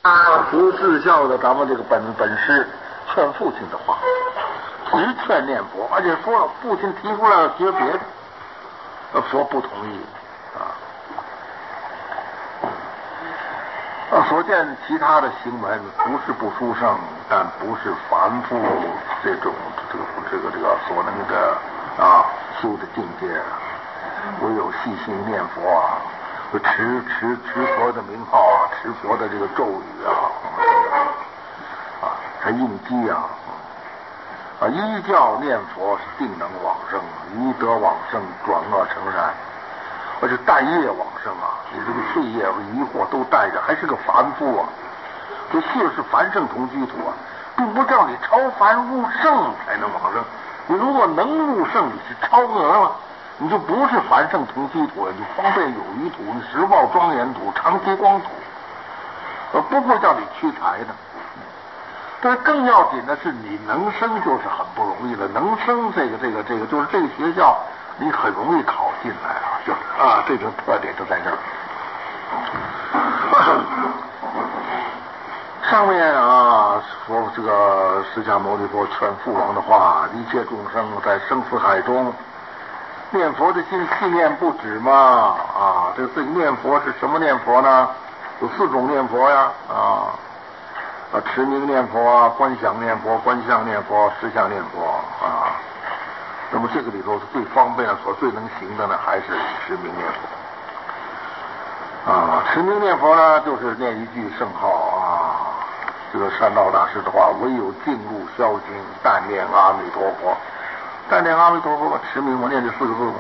不自效的咱们这个本师劝父亲的话，只劝念佛，而且说了父亲提出来要学别的，佛不同意所见其他的行文不是不殊胜，但不是凡夫这种这个所能的修的境界，唯有细心念佛持佛的名号持佛的这个咒语还应机依教念佛是定能往生，一得往生转恶成善，而且带业往生你这个罪业和疑惑都带着，还是个凡夫这世是凡圣同居土并不叫你超凡入圣才能往生。你如果能入圣，你是超额了，你就不是凡圣同居土，你方便有余土，你实报庄严土，长期光土，不会叫你屈才的。但是更要紧的是，你能生就是很不容易了。能生这个就是这个学校，你很容易考进来这种特点就在这儿。上面说这个释迦牟尼佛劝父王的话，一切众生在生死海中念佛的心气念不止嘛这个念佛是什么念佛呢？有4种念佛呀持名念佛观想念佛、观相念佛、实相念佛那么这个里头是最方便的最能行的呢，还是持名念佛持名念佛呢，就是念一句圣号这个善道大师的话，唯有净入消经，但念阿弥陀佛，但念阿弥陀佛持名我念这4个字嘛。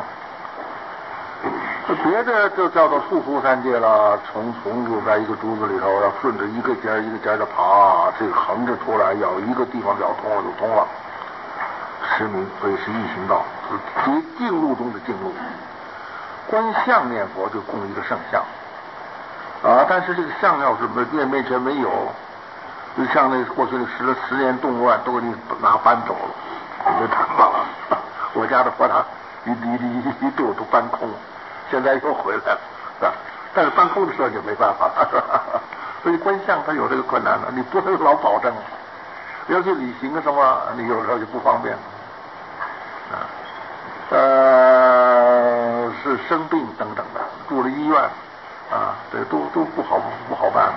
别的就叫做速出三界了，虫就在一个珠子里头，要顺着一个尖一个尖的爬，这个横着出来，要一个地方了通了就通了。持名所以是易行道，是净路中的净路。观相念佛就供一个圣像但是这个像要是面前没有，就像那过去的十年动乱都给你拿搬走了，你就谈了。我家的佛堂一度都搬空，现在又回来了但是搬空的时候就没办法了所以观相它有这个困难了，你不能老保证，要去旅行什么，你有时候就不方便是生病等等的，住了医院这都不好办。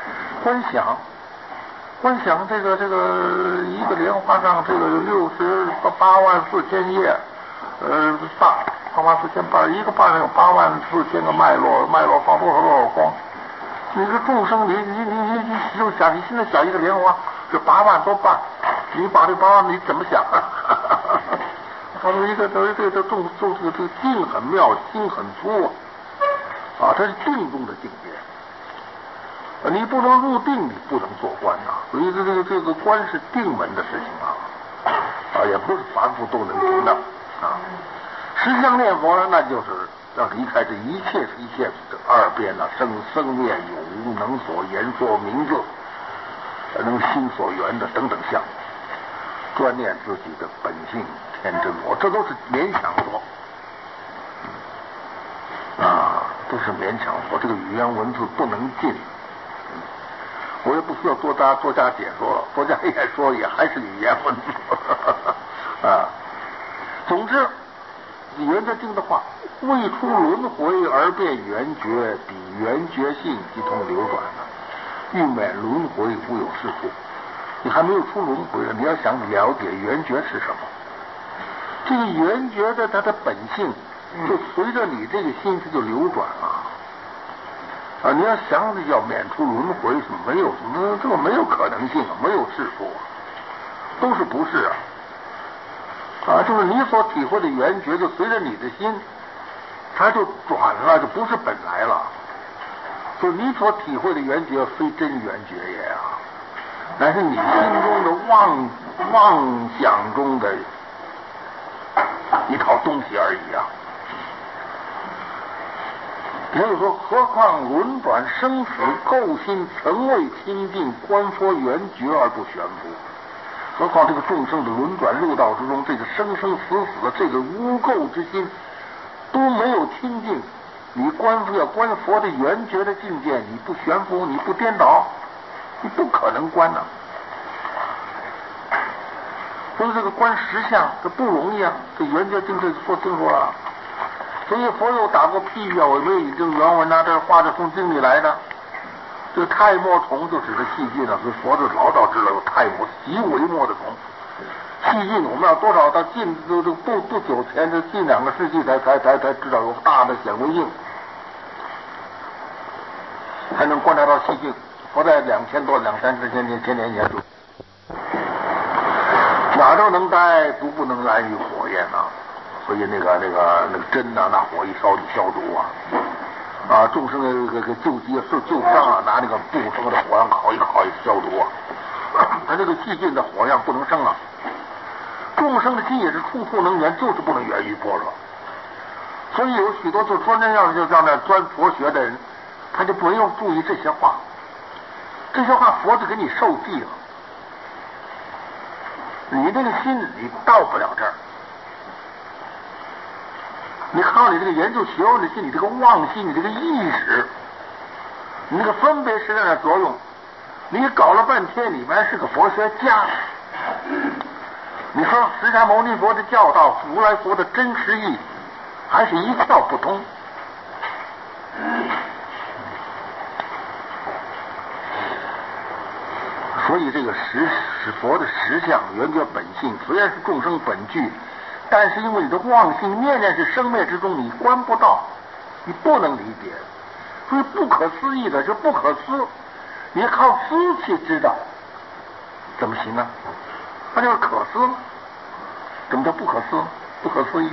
观想这个一个莲花上这个684000页8万4千瓣，一个瓣上有84000个脉络放多少光。你这众生，你就想，你现在想一个莲花，这8万多瓣，你把这8万你怎么想他说这个境很妙，心很粗这是定中的境界。你不能入定，你不能做官所以这个官是定门的事情也不是凡夫都能行的实相念佛呢，那就是要离开这一切二边生灭有无能所言说名字能心所缘的等等相，专念自己的本性天真我，这都是勉强说都是勉强说，这个语言文字不能尽我也不需要多加解说了，多加一点说也还是语言文字总之圆觉定的话，未出轮回而变圆觉，比圆觉性即通流转欲免轮回无有是故。你还没有出轮回呢，你要想了解圆觉是什么，这个圆觉的它的本性就随着你这个心它就流转你要想要免除轮回是没有这个没有可能性没有是故都是不是就是你所体会的圆觉，就随着你的心，它就转了，就不是本来了。所以你所体会的圆觉，非真圆觉也乃是你心中的妄想中的一套东西而已也就是说，何况轮转生死垢心，曾未清净，观佛圆觉而不悬浮。何况这个众生的轮转六道之中，这个生生死死的这个污垢之心都没有清净，你要观佛的圆觉的境界，你不悬浮，你不颠倒， 你不可能观呐。所以这个观实相这不容易啊，这圆觉经这说清楚了。所以佛又打过譬喻啊，我们已经原文啊，这是画着从经里来的。这个太末虫就指的细菌了，所以佛就老早知道有太末极微末的虫。细菌我们要多少到近不久前，这近2个世纪才知道有大的显微镜，才能观察到细菌。佛在2000多2000年前就哪都能待，独不能安于火焰呐。所以那个针呐，那火一烧就消毒啊！众生的这个救急救伤啊，拿那个布生的火样烤一消毒啊。他这个细菌的火样不能生啊。众生的心也是处处能源，就是不能源于般若。所以有许多就说那样就叫那钻佛学的人，他就不用注意这些话，这些话佛就给你受记了。你这个心你到不了这儿，你靠你这个研究学问的心，你这个妄心，你这个意识，你这个分别实相的作用，你搞了半天，你们是个佛学家。你说释迦牟尼佛的教导，如来佛的真实意，还是一窍不通。所以这个是佛的实相圆觉本性，虽然是众生本具，但是因为你的妄性念念是生灭之中，你观不到，你不能理解，所以不可思议的是不可思，你靠思去知道，怎么行呢？那就是可思了。怎么叫不可思？不可思议。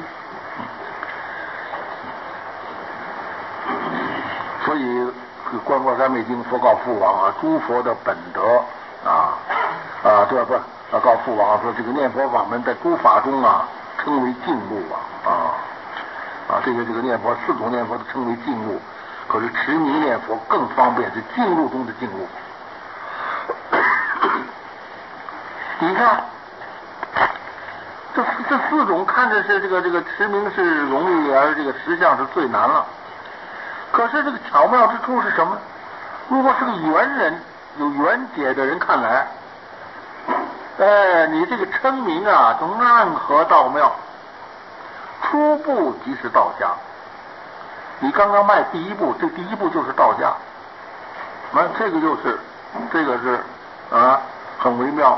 所以观过三昧经，佛告父王啊，诸佛的本德对吧？不告父王说，这个念佛法门在诸法中啊，称为净路这个念佛4种念佛都称为净路，可是持名念佛更方便，是净路中的净路。你看，这4种看着是这个持名是容易，而这个实相是最难了。可是这个巧妙之处是什么？如果是个圆人，有圆解的人看来，你这个称名啊，从暗合道妙，初步即是道家。你刚刚迈第一步，这第一步就是道家。这个是很微妙。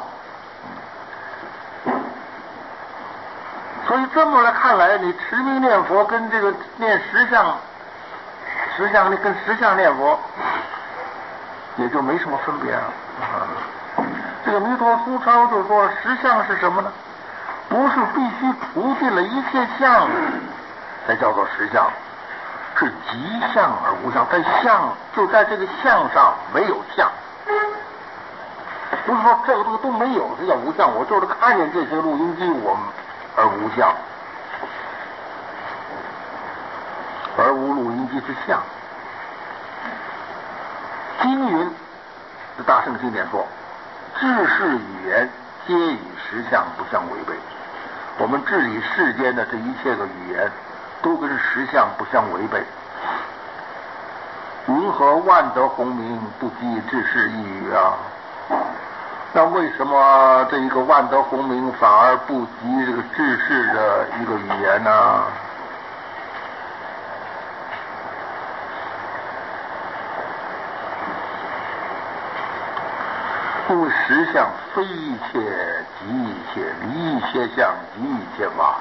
所以这么来看来，你持名念佛跟这个念实相跟实相念佛也就没什么分别了。这个弥陀苏超就说，实相是什么呢？不是必须除尽了一切相才叫做实相，是即相而无相，在相就在这个相上没有相，不是说这个东西都没有这叫无相，我就是看见这些录音机而无相，而无录音机之相。经云，这大圣经典说，治世语言皆与实相不相违背。我们治理世间的这一切个语言，都跟实相不相违背。云何万德洪名，不及治世一语啊？那为什么这一个万德洪名反而不及这个治世的一个语言呢？因为实相非一切即一切，离一切相即一切法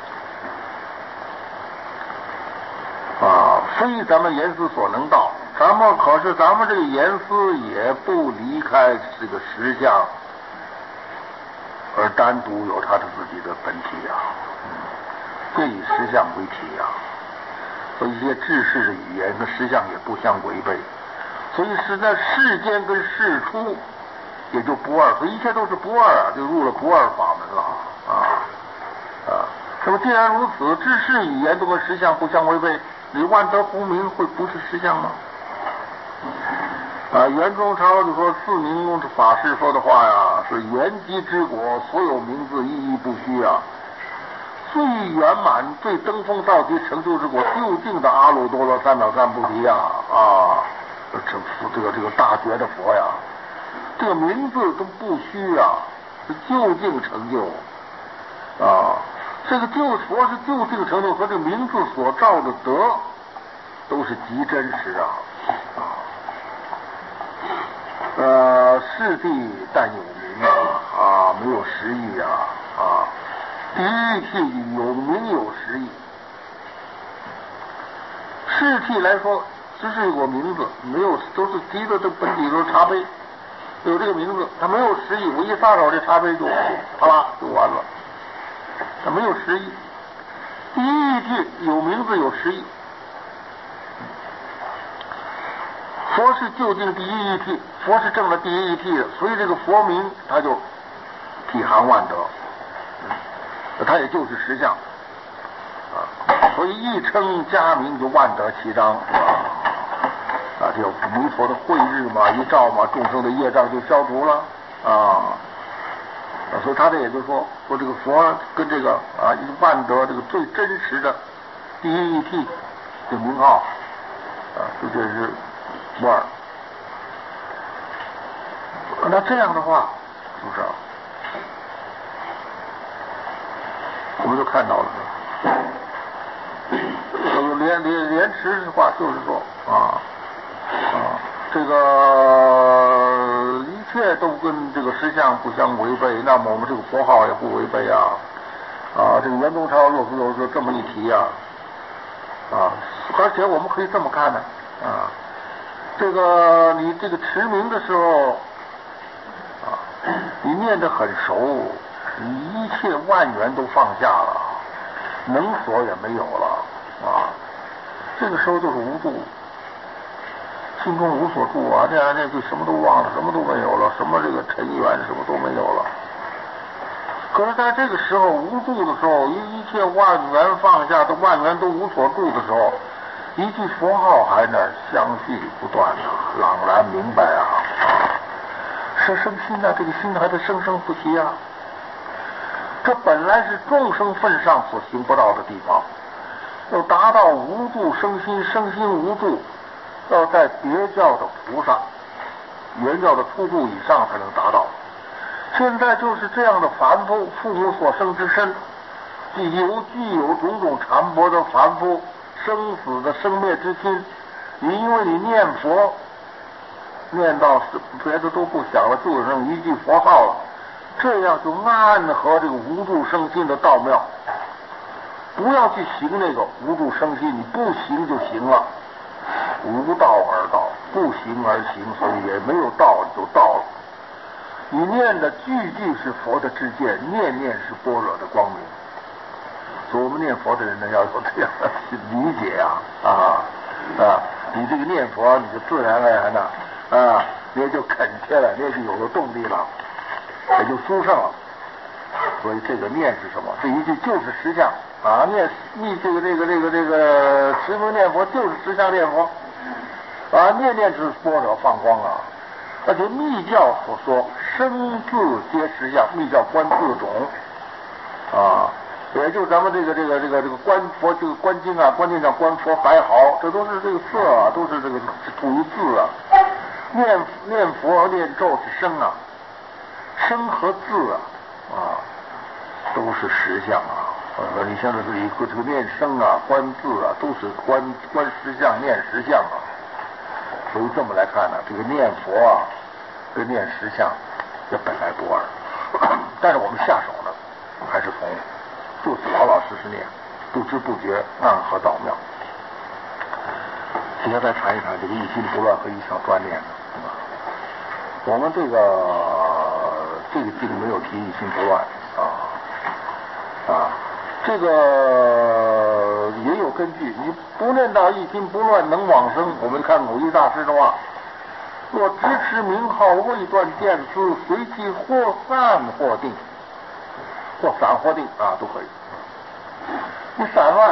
非咱们言思所能到。可是咱们这个言思也不离开这个实相，而单独有它的自己的本体这以实相为体所以一些治世的语言跟实相也不相违背，所以是在世间跟世出也就不二，所以一切都是不二就入了不二法门了那么既然如此，治世语言都跟实相不相违背，你万德洪名会不是实相吗？袁中超就说，四名中法师说的话是圆寂之果，所有名字一一不虚最圆满、最登峰造极成就之果，究竟的阿耨多罗三藐三菩提这个大觉的佛这个名字都不虚啊，是究竟成就啊。这个佛是究竟成就和这个名字所照的德，都是极真实啊。是地但有名啊，没有实义啊。第一谛有名有实义。世谛来说，只是有个名字，没有，都是提的这本体都是茶杯，有这个名字，它没有实义。我一撒手，这茶杯就啪啦就完了，它没有实义。第一谛有名字有实义。佛是究竟第一义谛，佛是证了第一义谛的，所以这个佛名它就体含万德，它也就是实相啊。所以一称佳名就万德齐彰啊，这弥陀的慧日嘛，一照嘛，众生的业障就消除了啊。所以他这也就是说这个佛跟这个万德这个最真实的第一义谛的名号啊，这是无二。那这样的话，是不是我们就看到了莲池的话，就是说这个一切都跟这个实相不相违背，那么我们这个佛号也不违背这个袁宗超又是这么一提而且我们可以这么看呢这个你这个持名的时候你念得很熟，你一切万缘都放下了，能所也没有了这个时候就是无助，心中无所住这就什么都忘了，什么都没有了，什么这个尘缘什么都没有了。可是在这个时候无助的时候，一切万缘放下，的万缘都无所住的时候，一句佛号还那相续不断朗然明白是生心这个心还在生生不息这本来是众生份上所行不到的地方，要达到无住生心，生心无住，要在别教的菩萨原教的初住以上才能达到。现在就是这样的凡夫，父母所生之身，具有种种缠薄的凡夫，生死的生灭之心，因为你念佛念到别的都不想了，就剩一句佛号了，这样就暗合这个无住生心的道妙。不要去行那个无住生心，你不行就行了，无道而道，不行而行，所以也没有道就道了。你念的句句是佛的知见，念念是般若的光明。所以我们念佛的人呢，要有这样的理解你这个念佛，你就自然而然的你也就恳切了，你也就有了动力了，也就殊胜了。所以这个念是什么？这一句就是实相念这个持名念佛就是实相念佛念念是般若放光而且密教所说生字皆实相，密教观字种也就是咱们这个观佛这个观经观经上观佛还好，这都是这个色都是这个吐于字念佛念咒是声声和字都是实相你像这个念声观字都是观实相念实相所以这么来看这个念佛跟念实相这本来不二但是我们下手呢还是从就是老老实实念，不知不觉暗合道妙。接下来再谈一谈这个一心不乱和一项专念我们这个经没有提一心不乱这个也有根据。你不念到一心不乱能往生，我们看偶益大师的话，若直持名号未断见思，随其或散或定，或散或定都可以。你散乱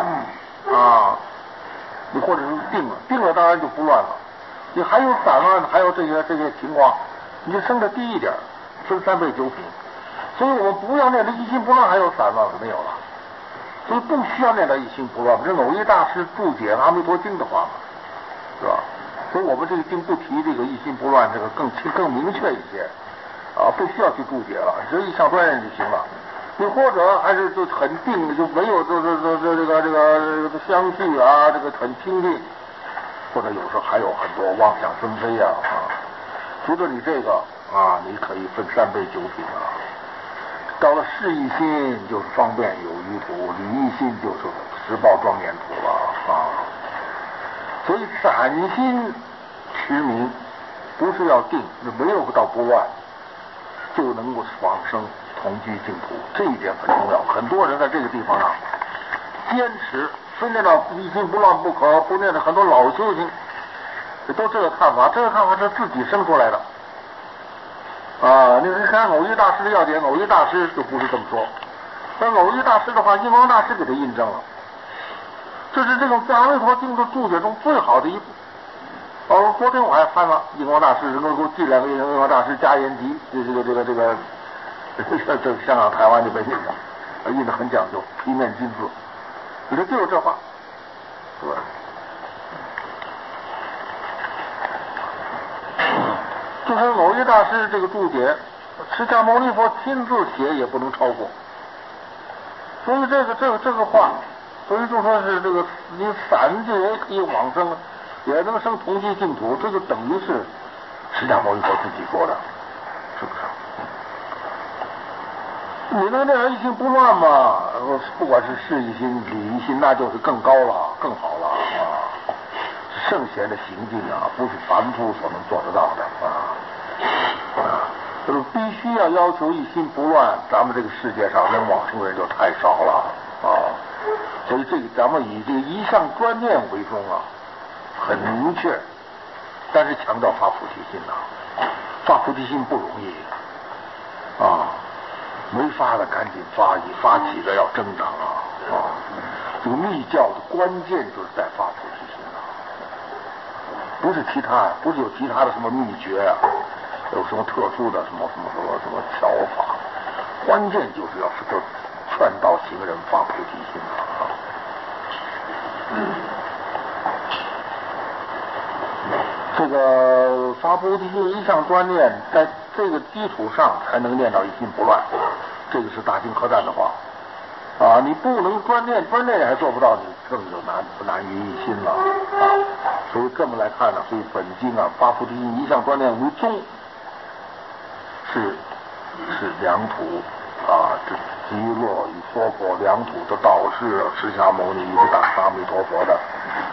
你或者是定了当然就不乱了。你还有散乱，还有这些情况，你就升得低一点，分3倍9品。所以我们不要念的一心不乱，还有散乱没有了。所以不需要念到一心不乱。这偶益大师注解《阿弥陀经》的话嘛，是吧？ 所以我们这个经不提这个一心不乱，这个更明确一些啊，不需要去注解了，只一项专念就行了。你或者还是就很定，就没有这个相续啊，这个很清定，或者有时候还有很多妄想纷飞啊。除了你这个啊，你可以分3杯9品啊。到了事一心就是方便有余图，理一心就是实报庄严图了啊。所以散心持名不是要定，没有到不乱就能够往生同居净土，这一点很重要。很多人在这个地方坚持非念到一心不乱不可，不念的很多老修行都这个看法，这个看法是自己生出来的啊。你看偶一大师的要点，偶一大师就不是这么说。那偶一大师的话，印光大师给他印证了，这是这种在阿弥陀经的注解中最好的一步。昨天我还翻了印光大师能够给我寄2个印光大师家言集，这香港台湾这边印的，印的很讲究，皮面金字。你说就有这话，是吧？就是偶一大师这个注解，释迦牟尼佛亲自写也不能超过。所以这个话，所以就说是这个你散就也可以往生，也能生同居净土，这就等于是释迦牟尼佛自己说的，是不是？你能这样一心不乱吗？不管是事一心、理一心，那就是更高了、更好了啊！圣贤的行径啊，不是凡夫所能做得到的就是必须要求一心不乱，咱们这个世界上能往生的人就太少了啊！所以这个咱们以这个一项专念为宗啊，很明确，但是强调发菩提心发菩提心不容易啊！没发的赶紧发，一发起的要增长这个密教的关键就是在发菩提心不是其他，不是有其他的什么秘诀有什么特殊的什么巧法，关键就是要劝导行人发菩提心这个发菩提心一项专念，在这个基础上才能念到一心不乱，这个是大经科赞的话你不能专念还做不到，你更就难于一心了所以这么来看呢，所以本经发菩提心一项专念为宗，是两土这极乐与娑婆两土的导师释迦牟尼与大阿弥陀佛的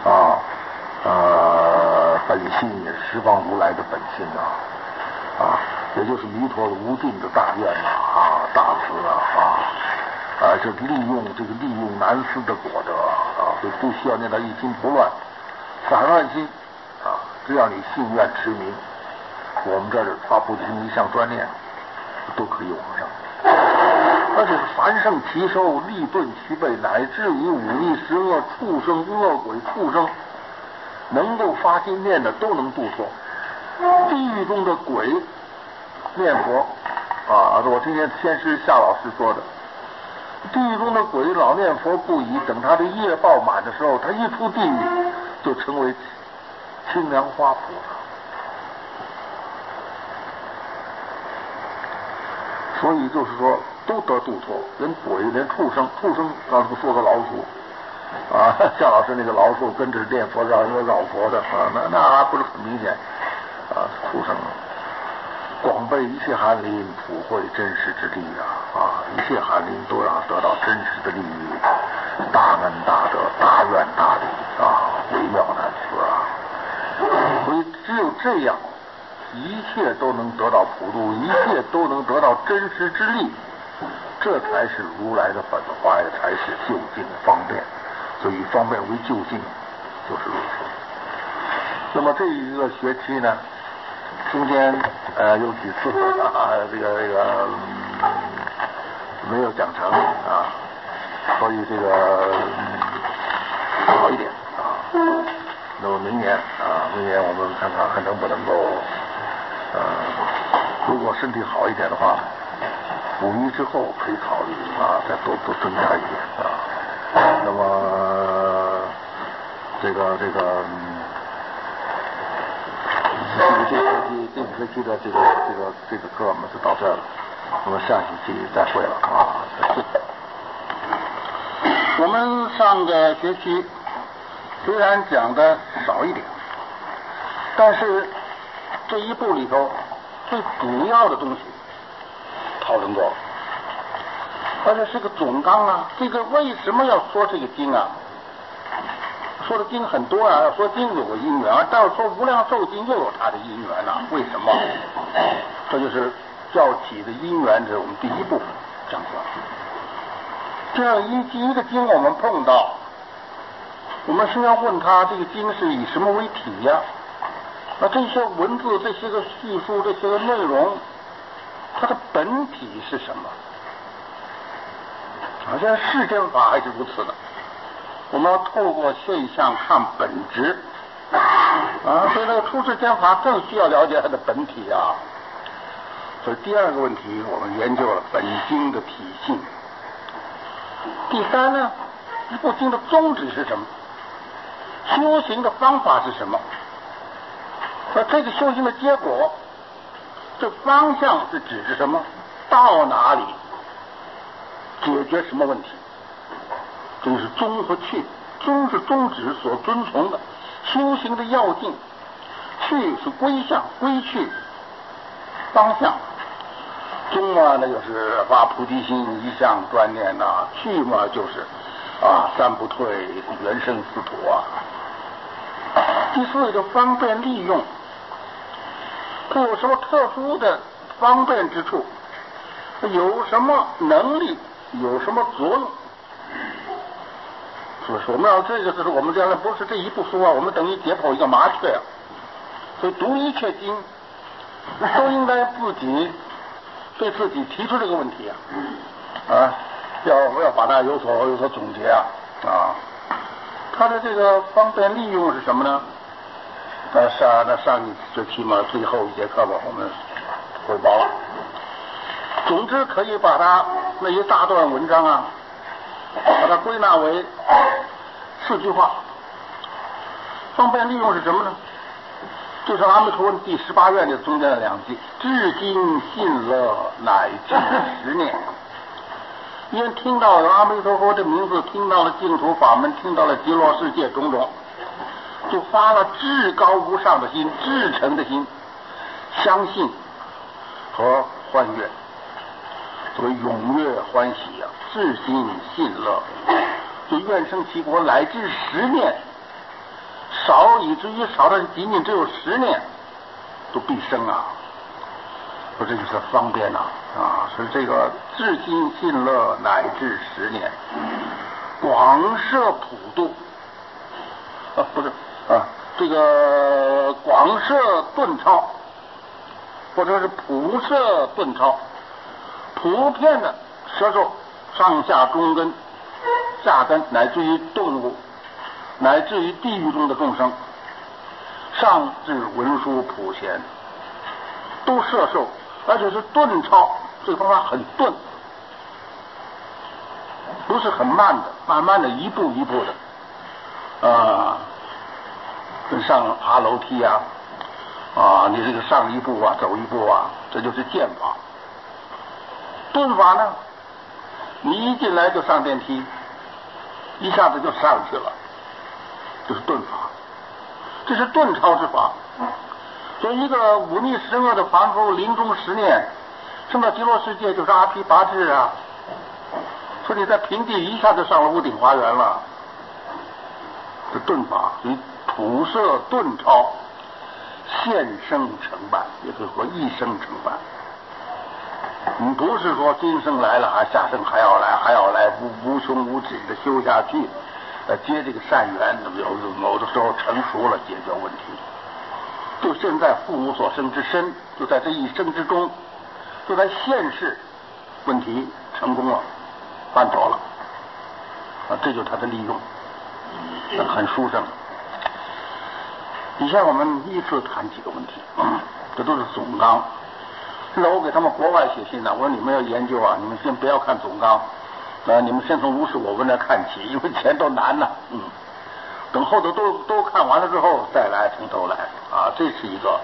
本性，也是十方如来的本性也就是弥陀的无尽的大愿大慈是利用难思的果德所以不需要念到一心不乱，散乱心只要你信愿持名，我们这儿发菩提心一项专念都可以往上。而且凡圣其收，利钝其备，乃至于忤逆十恶畜生、恶鬼畜生，能够发心念的都能度脱。地狱中的鬼念佛我听见先师夏老师说的，地狱中的鬼老念佛不已，等他的业报满的时候，他一出地狱就成为清凉花菩萨。所以就是说都得度脱，连鬼连畜生刚才说个老鼠夏老师那个老鼠跟着念佛绕佛的那还不是很明显畜生广被一切寒林普惠真实之力一切寒林都让得到真实的利益，大恩大德，大愿大利微妙难辞所以只有这样，一切都能得到普度，一切都能得到真实之力，这才是如来的本怀，才是究竟方便。所以方便为究竟，就是如此。那么这一个学期呢，中间有几次没有讲成所以这个好一点那么明年我们看看还能不能够如果身体好一点的话5一之后可以考虑再多增加一点那么这个这学期的这个课我们就到这儿了，我们下学期再会了啊！我们上个学期虽然讲的少一点，但是这一部里头最主要的东西讨论过了，而且是个总纲啊。这个为什么要说这个经啊？说的经很多啊，说经有个因缘，但是说无量寿经又有它的因缘啊。为什么？这就是教起的因缘，这是我们第一部分讲过。这样一个经我们碰到，我们是要问他这个经是以什么为体呀？那这些文字、这些个叙述、这些个内容，它的本体是什么？好像世间法还是如此的。我们要透过现象看本质啊，所以那个出世间法更需要了解它的本体啊。所以第二个问题，我们研究了本经的体性。第三呢，一部经的宗旨是什么？修行的方法是什么？那这个修行的结果，这方向是指着什么？到哪里解决什么问题？这就是宗和去。宗是宗旨所遵从的修行的要径，去是归向、归去方向。宗嘛，那就是发菩提心，一向专念呐；去嘛，就是三不退，原生四土啊。第四个方便利用，它有什么特殊的方便之处？有什么能力？有什么作用？所以说我们要这个就是我们将来不是这一部书啊，我们等于解剖一个麻雀啊。所以读一切经，都应该对自己提出这个问题要把它有所总结啊。它的这个方便利用是什么呢？上一学期嘛，最后一节课吧，我们汇报了。总之可以把它那一大段文章啊，把它归纳为4句话。方便利用是什么呢？就是阿弥陀文第18愿的中间的2句：至今信乐乃至10年。因为听到了阿弥陀佛的名字，听到了净土法门，听到了极乐世界种种，就发了至高无上的心、至诚的心，相信和欢悦，所谓踊跃欢喜啊，至心信乐，就愿生其国乃至10年，少以至于少的仅仅只有10年都必生啊。说这就是方便是这个至心信乐乃至10年，广摄普度这个广摄顿超，或者是普摄顿超，普遍的摄受上下中根、下根，乃至于动物，乃至于地狱中的众生，上至文殊普贤，都摄受，而且是顿超。这个方法很顿，不是很慢的，慢慢的一步一步的跟上爬楼梯你这个上一步走一步这就是剑法。顿法呢，你一进来就上电梯，一下子就上去了，就是顿法，这是顿超之法。所以一个忤逆十恶的凡夫，临终10念升到极乐世界就是阿毗跋致所以你在平地一下就上了屋顶花园了，这顿法，所以普摄顿超，现生成办，也就是说一生成办。你不是说今生来了下生还要来无穷无止的修下去，接这个善缘，有的时候成熟了解决问题。就现在复无所生之身，就在这一生之中，就在现世问题成功了，办妥了这就是它的利用，很殊胜。以下我们依次谈几个问题这都是总纲。现在我给他们国外写信我说你们要研究你们先不要看总纲你们先从如是我闻来看起，因为前头难等后头都看完了之后再来从头来这是一个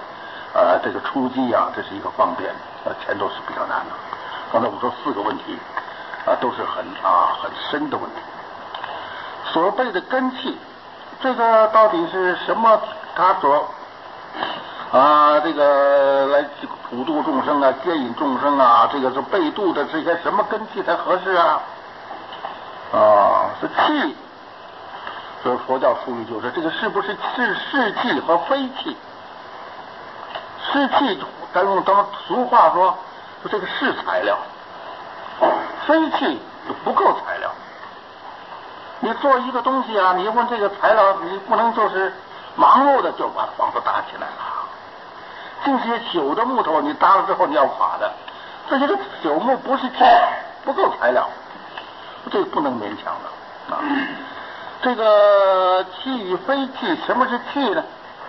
这个出击啊，这是一个方便，前头是比较难的。刚才我说4个问题都是很深的问题。所谓的根器，这个到底是什么？他所这个来普度众生啊，接引众生啊，这个是被度的这些什么根器才合适啊？是气。所以佛教术语就是这个是不是是气和非气？是气，咱用俗话说，这个是材料，非气就不够材料。你做一个东西啊，你问这个材料，你不能就是盲目的就把房子搭起来了。这些朽的木头，你搭了之后你要垮的，这些个朽木不是气，不够材料，这个不能勉强的啊。这个气与非气，什么是气呢？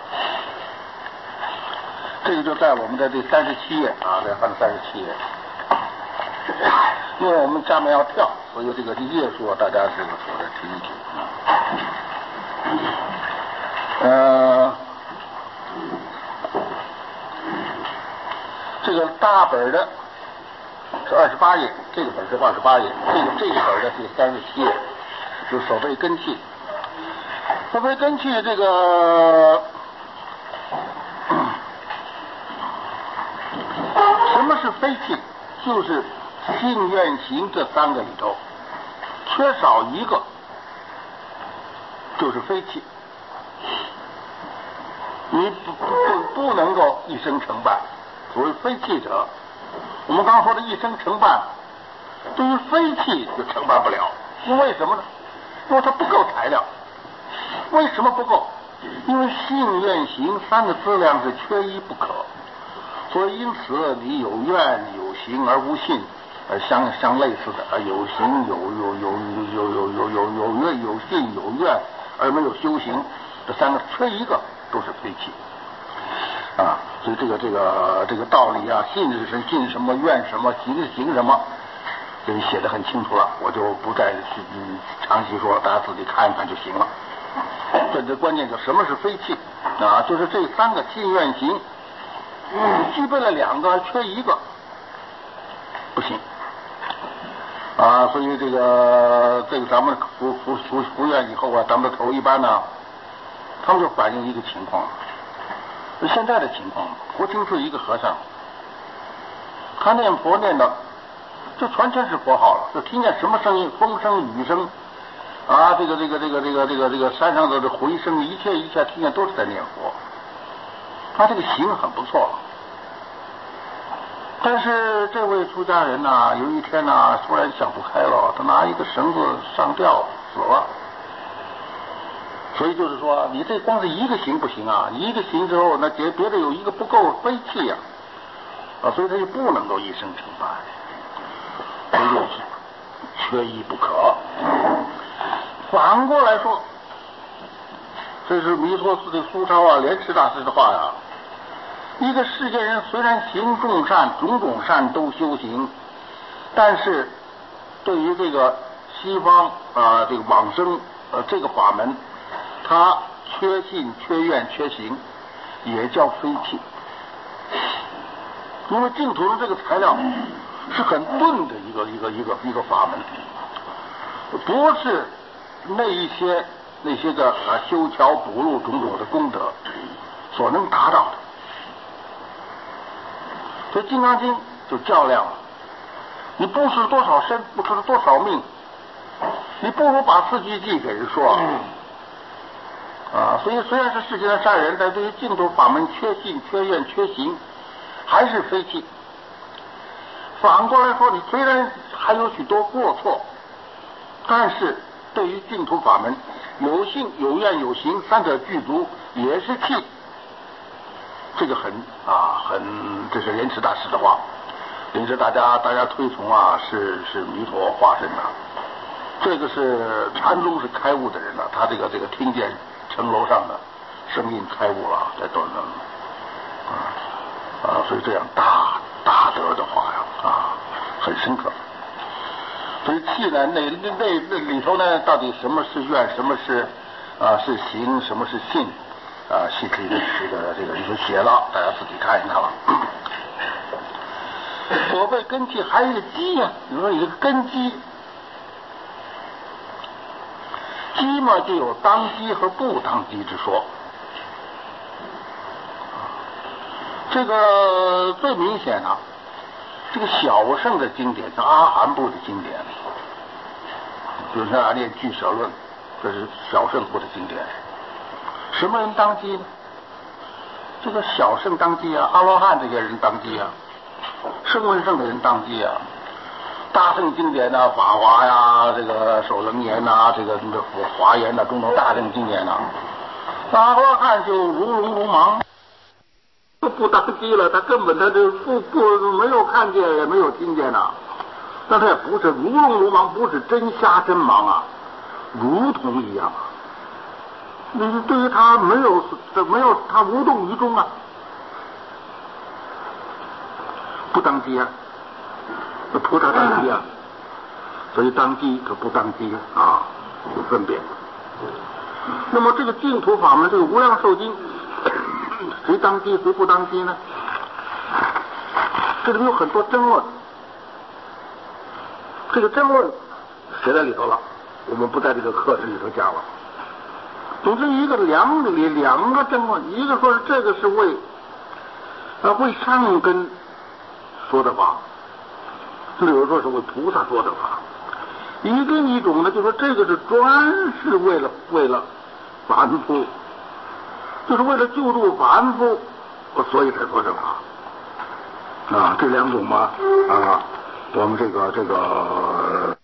这个就在我们的这37页再翻37页。因为我们下面要跳，所以这个页数大家这个说的提一提这个大本的是28页，这个本是28页，这个本的是37页，就是所谓根器。所谓根器，这个什么是非气？就是性愿行这3个里头缺少一个，就是非气。你不能够一生成办。所谓非气者，我们刚刚说的一生成办，对于非气就成办不了。因为什么呢？因为它不够材料。为什么不够？因为性愿行3个资粮是缺一不可。所以因此你有愿有行而无信，相类似的有行有愿有信有愿而没有修行，这3个缺一个都是非气所以这个道理啊，信是信什么，愿什么，行是行什么，这写得很清楚了，我就不再详细说了，大家自己看一看就行了。这关键就什么是非气就是这3个信愿行具备了2个，缺一个不行所以这个咱们服院以后咱们的头一般呢，他们就反映一个情况，现在的情况，国清寺一个和尚，他念佛念的就全是佛号了，就听见什么声音，风声雨声这个山上的回声，一切听见都是在念佛。他这个行很不错，但是这位出家人有一天突然想不开了，他拿一个绳子上吊死了。所以就是说，你这光是一个行不行一个行之后，那别的有一个不够非气所以他就不能够一生成办，所以就是缺一不可。反过来说，这是弥陀寺的苏超莲池大师的话一个世间人虽然行众善，种种善都修行，但是对于这个西方这个往生这个法门，他缺信、缺愿、缺行，也叫非气。因为净土的这个材料是很钝的一个法门，不是那些个修桥补路种种的功德所能达到的。所以《金刚经》就较量了，你布施多少身，布施多少命，你不如把4句偈给人说所以虽然是世间的善人，但对于净土法门缺信、缺愿、缺行，还是非气。反过来说，你虽然还有许多过错，但是对于净土法门有信、有愿、有行3者具足，也是气。这个这是莲池大师的话，莲池大家推崇是弥陀化身这个是禅宗是开悟的人他这个听见城楼上的声音开悟了，在短上所以这样大德的话很深刻。所以气呢，那里头呢，到底什么是愿，什么是是行，什么是信细可以这个里头写了，大家自己看一看了。所谓根器，还有一个基呀，比如说一个根基，基嘛就有当机和不当机之说。这个最明显啊，这个小乘的经典，像阿含部的经典，比如说念俱舍论，这是小乘部的经典。什么人当机呢？这个小乘当机啊，阿罗汉这些人当机啊，声闻乘的人当机啊，大乘经典呐，法华呀，这个首楞严呐，这个华严呐，种种大乘经典呐，阿罗汉就如聋如盲。不当机了，他根本他就没有看见，也没有听见呐。但他也不是如聋如盲，不是真瞎真盲啊，如同一样啊。你对于他没有他无动于衷啊，不当机啊，那菩萨当机啊，所以当机和不当机啊有分别。那么这个净土法门，这个无量寿经。谁当机谁不当机呢？这里面有很多争论，这个争论写在里头了，我们不在这个课程里头讲了。总之两个争论，一个说是这个是为上根说的法，有人说是为菩萨说的法，一种呢就说这个是专是为了凡夫。就是为了救助凡夫，所以才说这法啊，这两种嘛啊，我们这个